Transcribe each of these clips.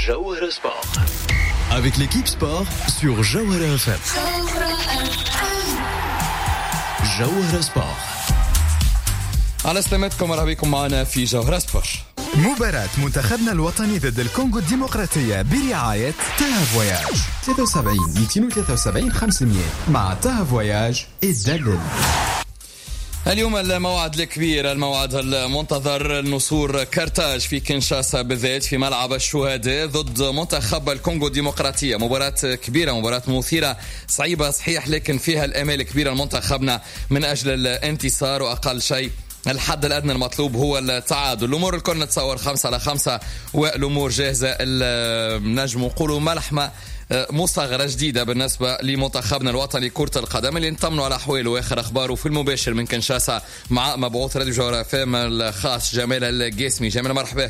Jawahara Sport. Avec l'équipe sport sur Jawahara FM. Jawahara Sport. على سلامتكم، مرحبا بكم معنا في جوهرة سبور. مباراة منتخبنا الوطني ضد الكونغو الديمقراطية برعاية تاها فواياج 73 273 500 مع تاها فواياج الدلل. اليوم الموعد الكبير، الموعد المنتظر، النصور كارتاج في كينشاسا بالذات في ملعب الشهداء ضد منتخب الكونغو الديمقراطية. مباراة كبيرة، مباراة مثيرة، صعيبة صحيح، لكن فيها الآمال كبيرة لمنتخبنا من أجل الانتصار، وأقل شيء الحد الأدنى المطلوب هو التعادل. الأمور الكل نتصور 5-5 والأمور جاهزة. نجم نقولوا ملحمة مصغرة جديدة بالنسبة لمنتخبنا الوطني كرة القدم اللي نطمنوا على أحواله وآخر أخباره في المباشر من كنشاسا مع مبعوث راديو جوهرة FM الخاص جمال القاسمي. جمال مرحبا.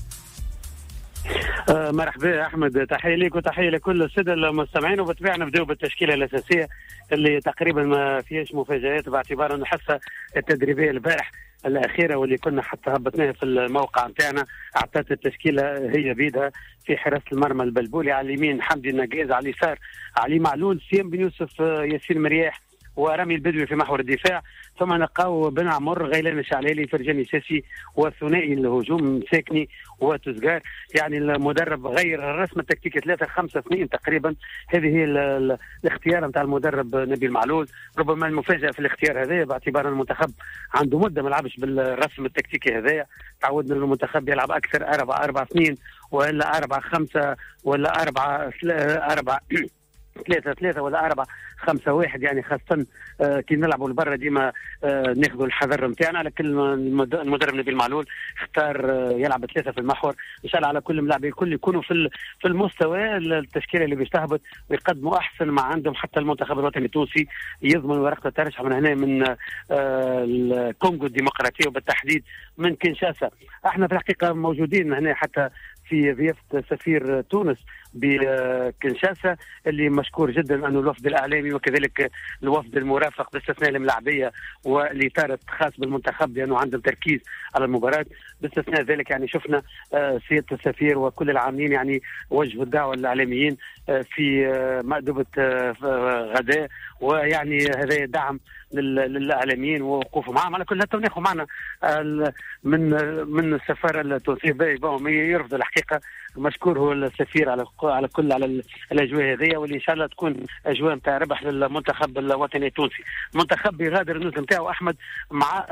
مرحبا أحمد، تحية ليك وتحية لكل السادة المستمعين. وبالطبع نبدأ بالتشكيلة الأساسية اللي تقريبا ما فيهاش مفاجآت، باعتبار أنه الحصة التدريبية البارح الأخيرة واللي كنا حتى هبطناها في الموقع نتاعنا أعطت التشكيلة هي بيدها. في حراسة المرمى البلبولي، على اليمين حمدي النقاز، على اليسار علي معلول، سيام بن يوسف، ياسين مرياح ورامي البدوي في محور الدفاع. ثم نلقاو بن عمر، غيلان الشعلالي، فرجاني ساسي، وثنائي الهجوم ساكني وتزقار. يعني المدرب غير الرسم التكتيكي 3-5-2 تقريبا. هذه هي الاختيار نتاع المدرب نبيل معلول. ربما المفاجأة في الاختيار هذا باعتبار المنتخب عنده مدة ما لعبش بالرسم التكتيكي هذايا. تعودنا المنتخب يلعب أكثر 4-4-2 ولا 4-5 ولا 4-3-3 ولا 4-5-1. يعني خاصة كي نلعبوا لبرا ديما ناخذوا الحذر نتاعنا. لكن المدرب نبيل معلول اختار يلعب 3 في المحور. ان شاء الله على كل ملاعب الكل يكونوا في المستوى التشكيله اللي بيستهبط ويقدموا احسن ما عندهم، حتى المنتخب الوطني التونسي يضمن ورقه الترشح من هنا من الكونغو الديمقراطيه وبالتحديد من كينشاسا. احنا في الحقيقه موجودين هنا حتى في ضيافة سفير تونس بكنشاسا اللي مشكور جدا أنه الوفد الإعلامي وكذلك الوفد المرافق باستثناء الملاعبية والإطار الخاص بالمنتخب لأنه عندهم تركيز على المباراة. باستثناء ذلك يعني شفنا سيادة السفير وكل العاملين يعني وجهوا الدعوة الإعلاميين في مأدبة غداء، ويعني هذا دعم للإعلاميين ووقوفهم معهم. على كل هذا ناخذ معنا من السفارة التونسية باهم يرفض الحقيقة. مشكور هو السفير على كل الاجواء هذه، واللي ان شاء الله تكون اجواء نتاع ربح للمنتخب الوطني التونسي. المنتخب بيغادر النزل نتاعو احمد مع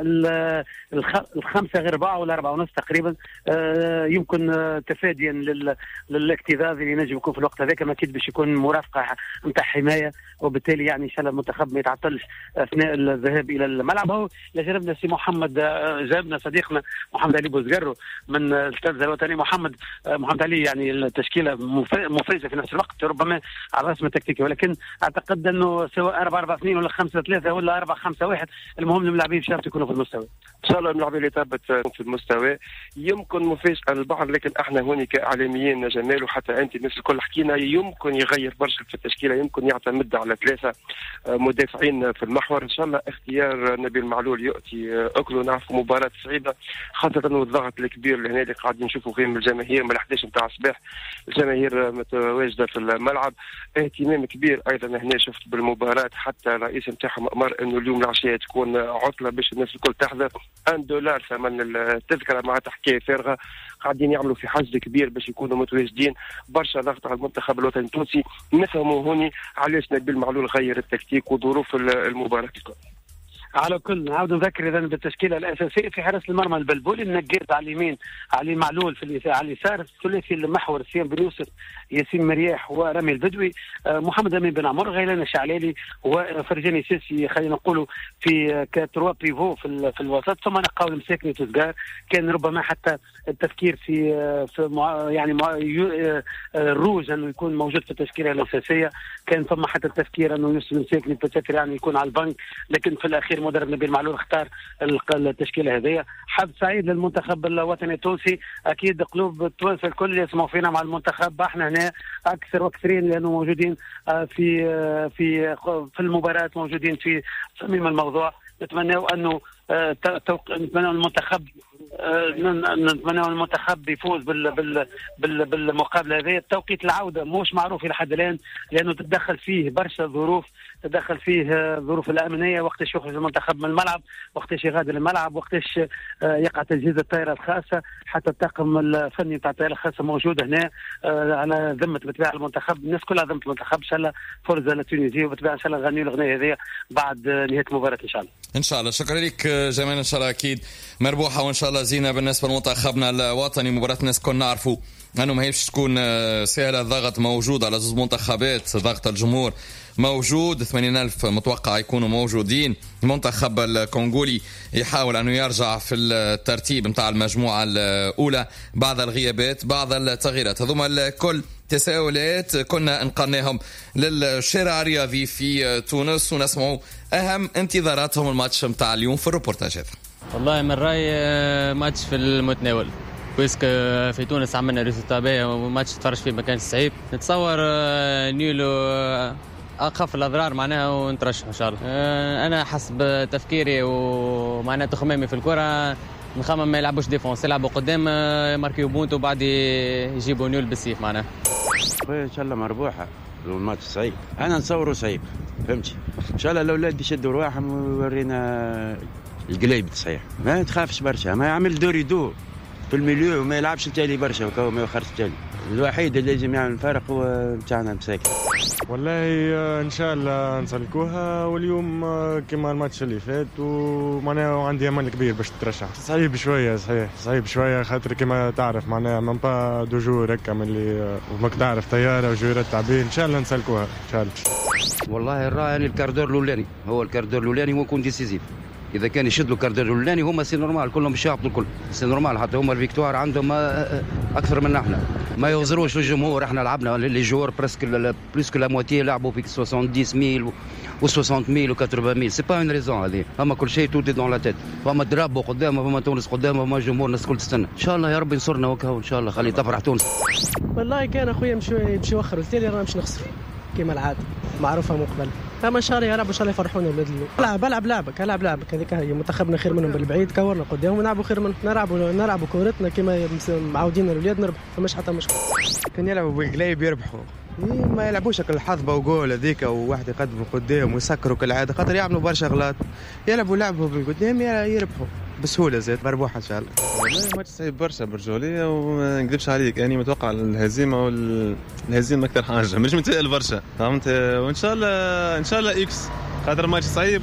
5-4 ولا 4.5 تقريبا، يمكن تفاديا للاكتظاظ اللي ينجم يكون في الوقت هذاك. ما اكيد باش يكون مرافقه نتاع حمايه، وبالتالي يعني ان شاء الله المنتخب ما يتعطلش اثناء الذهاب الى الملعب. هو جربنا سي محمد، جابنا صديقنا محمد علي بوزقرو من التلفزه الوطني. محمد علي يعني التشكيله مفرزه في نفس الوقت ربما على الرسم التكتيكي، ولكن اعتقد انه سواء 4-4-2 ولا 5-3 ولا 4-5-1 المهم اللاعبين شرط يكونوا في المستوى. ان شاء الله اللاعبين اللي ثابت في المستوى. يمكن مفاجاه للبعض، لكن احنا هون كاعلاميين جمال وحتى انت الناس الكل حكينا يمكن يغير برشا في التشكيله، يمكن يعتمد على 3 مدافعين في المحور. ان شاء الله اختيار نبيل معلول ياتي اكله. نعرف مباراه صعيبه خاصه انه الضغط الكبير اللي هنا اللي قاعدين نشوفوا فيه من الجماهير من 11 نتاع الصباح، الجماهير متواجده في الملعب، اهتمام كبير ايضا هنا. شفت بالمباراه حتى الرئيس نتاعهم امر انه اليوم العشيه تكون عطله باش الناس الكل تحضر. $1 ثمن التذكره مع حكايه فارغه. قاعدين يعملوا في حشد كبير باش يكونوا متواجدين. برشا ضغط على المنتخب الوطني التونسي. نفهموا هوني علاش نبيل معلول غير التكتيك وظروف المباراه الكل. على كل نعاود نذكر اذا بالتشكيله الاساسيه. في حراسه المرمى البلبولي، النقاز على اليمين، علي معلول على اليسار، الثلاثي المحور سيام بن يوسف، ياسين مرياح ورامي البدوي، محمد امين بن عمر، غيلان الشعلالي وفرجاني ساسي. خلينا نقولوا في كتروا بيفو في الوسط. ثم نلقاو المساكني تزقار. كان ربما حتى التفكير في الروج انه يكون موجود في التشكيله الاساسيه. كان ثم حتى التفكير انه يوسف المساكني بتاتر يعني يكون على البنك، لكن في الاخير مدرب نبيل معلول اختار التشكيله هذه. حظ سعيد للمنتخب الوطني التونسي. اكيد قلوب التوانسه الكل يسمعوا فينا مع المنتخب. احنا هنا اكثر واكثرين لانه موجودين في المباراه، موجودين في صميم الموضوع. نتمنى انه نتمنى المنتخب نتمنى المنتخب يفوز بالمقابله هذه. توقيت العوده مش معروف الى حد الان، لانه تتدخل فيه برشا ظروف، تدخل فيه ظروف الامنيه، وقتاش يخرج المنتخب من الملعب، وقتاش يغادر الملعب، وقتاش يقع تجهيز الطائره الخاصه، حتى الطاقم الفني نتاع الطائره الخاصه موجود هنا على ذمه بتباع المنتخب، الناس كلها ذمه المنتخب. ان شاء الله فرصه لتونسيا، وبتباع ان شاء الله نغنيوا الاغنيه هذه بعد نهايه المباراه ان شاء الله. ان شاء الله. شكرا لك جمال، ان شاء الله اكيد مربوحه، وان شاء الله زينه بالنسبه لمنتخبنا الوطني. مباراه الناس كنا نعرفوا انه ما هيش تكون سهله، الضغط موجود على زوج منتخبات، ضغط الجمهور موجود، 80,000 متوقع يكونوا موجودين. المنتخب الكونغولي يحاول أنه يرجع في الترتيب متاع المجموعة الأولى بعد الغيابات، بعد التغييرات. هذوما الكل تساؤلات كنا انقلناهم للشارع الرياضي في تونس، ونسمعوا أهم انتظاراتهم الماتش متاع اليوم في الروبورتاج هذا. والله من رأيي ماتش في المتناول، بيسك في تونس عملنا ريزولتا باهي وماتش تفرج فيه ما كانش صعيب. نتصور نيلو أخف الأضرار معناها ونترشح إن شاء الله. أنا حسب تفكيري ومعناها تخمامي في الكرة نخمم ما يلعبوش ديفونس، يلعبوا قدام ماركيو بونتو وبعد يجيبوا نيول بالسيف معناها. إن شاء الله مربوحة، الماتش صعيب، أنا نصوره صعيب فهمتي. إن شاء الله الأولاد يشدوا رواحهم ويورينا القليب صحيح، ما تخافش برشا، ما يعمل دوري دو في الميليو وما يلعبش التالي برشا وكاو ما يخرج التالي. الوحيد اللي لازم يعمل فرق هو متاعنا مساكن. والله ان شاء الله نسلكوها، واليوم كما الماتش اللي فات، ومعناها عندي امل كبير باش تترشح. صعيب شويه صحيح، صعيب شويه خاطر كما تعرف معناها من با دو جور هكا من اللي وماك تعرف طياره وجويرات تعبين. ان شاء الله نسلكوها ان شاء الله. والله الراي يعني الكاردور الاولاني هو الكاردور الاولاني هو يكون ديسيزيف. اذا كان يشد له الكاردور الاولاني هما سي نورمال كلهم باش يعطوا الكل، سي نورمال حتى هما الفيكتوار عندهم اكثر من احنا، ما يغزروش للجمهور. احنا لعبنا لي جوار برسك بلوس كو لا موتي لعبوا في 70,000 و60,000 و80,000. سي با اون ريزون هذه، اما كل شيء توتي دون لا تيت. فما درابو قدام، فما تونس قدام، فما جمهور الناس الكل تستنى. ان شاء الله يا رب ينصرنا وكاو ان شاء الله، خلي تفرح تونس. والله كان اخويا مشي يوخر التالي رانا مش نخسر كما العاده معروفه من قبل. اما ان شاء الله يا رب ان شاء الله يفرحونا ولاد اليوم. العب لعبك هذيك هي، منتخبنا خير منهم بالبعيد، كورنا قدامهم ونلعبوا خير منهم، نلعبوا كورتنا كما معودين الاولاد نربح، فماش حتى مشكل. كان يلعبوا بالقليب يربحوا، ما يلعبوش الحظبه وجول هذيك وواحد يقدم قدام ويسكروا كالعاده، خاطر يعملوا برشا غلط. يلعبوا بالقدام يربحوا بسهوله، زيت مربوحه ان شاء الله. والله ماتش صعيب برشا برجوليه، وما نكذبش عليك يعني متوقع الهزيمه والهزيمه اكثر حاجه، مش متفائل برشا فهمت. وان شاء الله اكس، خاطر ماتش صعيب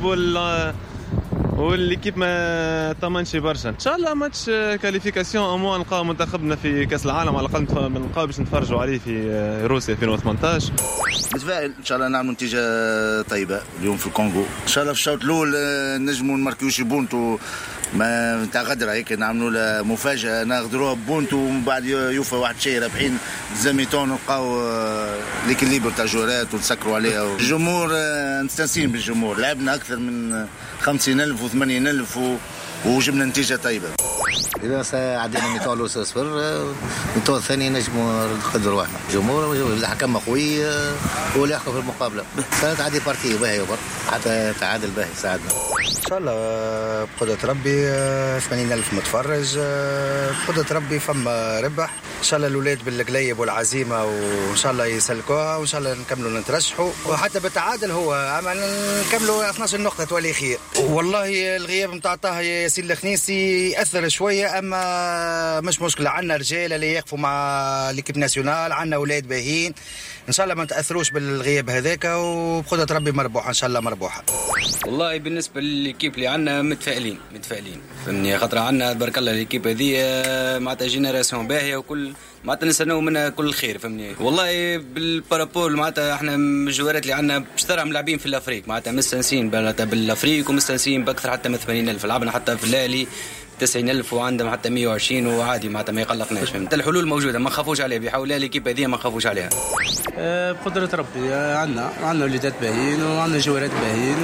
والليكيب ما طمنش برشا. ان شاء الله ماتش كاليفيكاسيون امو نلقاو منتخبنا في كاس العالم، على الاقل نلقاو باش نتفرجوا عليه في روسيا 2018. متفائل ان شاء الله نعملوا نتيجه طيبه اليوم في الكونغو. ان شاء الله في الشوط الاول نجموا نماركيو شي بونتو ما نتاع غدره هيك، نعملوا له مفاجاه نغدروها بونتو، ومن بعد يوفى واحد شيء رابحين زاميتون، نلقاو ليكيليبر تاع جورات ونسكروا عليها. الجمهور مستانسين بالجمهور، لعبنا اكثر من 50,000 و80,000 وجبنا نتيجه طيبه. إذا عدينا ميتون لو 0، الميتون الثاني نجموا نقدروا احنا. الجمهور الحكم قوي هو اللي يحكم في المقابله. تعدي بارتي باهي حتى تعادل باهي ساعدنا. ان شاء الله بقدرة ربي 80,000 متفرج، بقدرة ربي فما ربح. ان شاء الله الاولاد بالقليب والعزيمه، وان شاء الله يسلكوها، وان شاء الله نكملوا نترشحوا، وحتى بالتعادل هو اما نكملوا 12 نقطه تولي خير. والله الغياب نتاع طه ياسين الخنيسي ياثر شويه، اما مش مشكله، عندنا رجال اللي يقفوا مع ليكيب ناسيونال، عندنا اولاد باهين، ان شاء الله ما نتاثروش بالغياب هذاك، وبقدرة ربي مربوحه ان شاء الله مربوحه. والله بالنسبه للكيب اللي عندنا متفائلين فهمني، خاطر عندنا تبارك الله الكيب هذه معناتها جينيراسيون باهيه، وكل معناتها نستناو منها كل خير فهمني. والله بالبارابول معناتها احنا من الجوارات اللي عندنا بشترى ملاعبين في الافريق، معناتها مستانسين بالافريق ومستانسين باكثر حتى من 80,000. لعبنا حتى في الليالي 90,000 وعندهم حتى 120 وعادي معناتها ما يقلقناش فهمت. الحلول موجوده ما نخافوش عليها، بيحاولوا لي كيب هذه ما نخافوش عليها. بقدرة ربي عندنا وليدات باهيين وعندنا جوارات باهيين،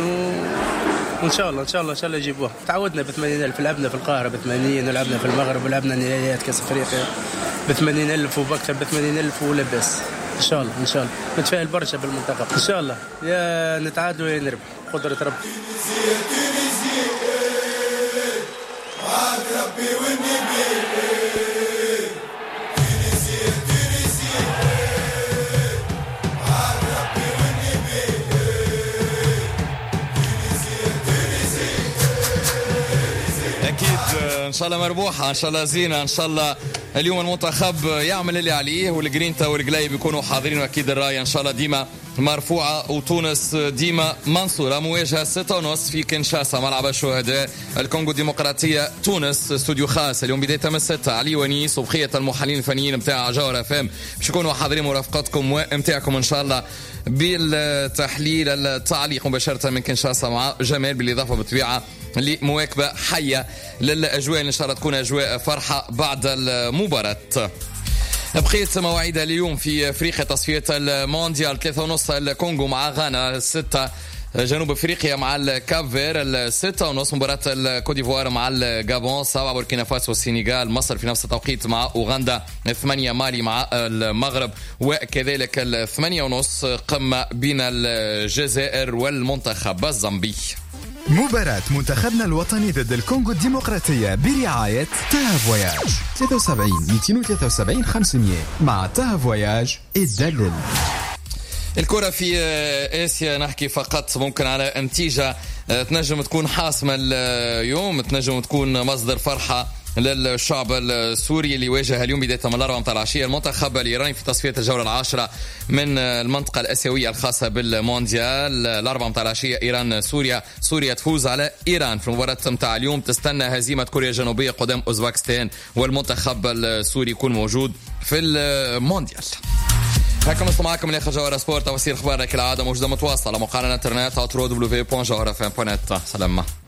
وان شاء الله يجيبوها. تعودنا ب 80,000، لعبنا في القاهره ب 80 ولعبنا في المغرب ولعبنا نهائيات كاس افريقيا ب 80,000 وباكثر ب 80,000 ولا باس. ان شاء الله نتفائل برشا بالمنتخب ان شاء الله، يا نتعادلوا يا نربح قدرة ربي. ان شاء الله مربوحه، ان شاء الله زينه، ان شاء الله اليوم المنتخب يعمل اللي عليه والجرينتا والقلايب يكونوا حاضرين، واكيد الرايه ان شاء الله ديما مرفوعه وتونس ديما منصوره. مواجهه 6:30 في كينشاسا ملعب الشهداء، الكونغو الديمقراطيه تونس، استوديو خاص اليوم بدايه من 6. علي ونيس وبقيه المحللين الفنيين نتاع جوهر FM باش يكونوا حاضرين مرافقتكم وامتاعكم ان شاء الله بالتحليل التعليق مباشره من كينشاسا مع جمال، بالاضافه بالطبيعه لمواكبه حيه للاجواء اللي ان شاء الله تكون اجواء فرحه بعد المباراه. بقية مواعيد اليوم في افريقيا تصفية المونديال 3:30 الكونغو مع غانا، 6 جنوب افريقيا مع الكافير، 6:30 مباراة الكوديفوار مع الجابون، 7 بوركينا فاسو والسنغال، مصر في نفس التوقيت مع اوغندا، 8 مالي مع المغرب، وكذلك 8:30 قمة بين الجزائر والمنتخب الزامبي. مباراة منتخبنا الوطني ضد الكونغو الديمقراطية برعاية تاها فواياج 73 273 500 مع تاها فواياج الدلل. الكرة في آسيا نحكي فقط ممكن على نتيجة تنجم تكون حاسمة اليوم، تنجم تكون مصدر فرحة للشعب السوري اللي واجه اليوم بداية من 4 متاع العشية المنتخب الإيراني في تصفية الجولة 10 من المنطقة الآسيوية الخاصة بالمونديال. 4 متاع العشية إيران سوريا تفوز على إيران في المباراة متاع اليوم، تستنى هزيمة كوريا الجنوبية قدام أوزباكستان والمنتخب السوري يكون موجود في المونديال. هكذا نصل معكم من اخر جوهر سبورت، توصيل اخبارنا كالعاده موجوده متواصله على موقعنا الانترنت www.jawharfm.net. سلام.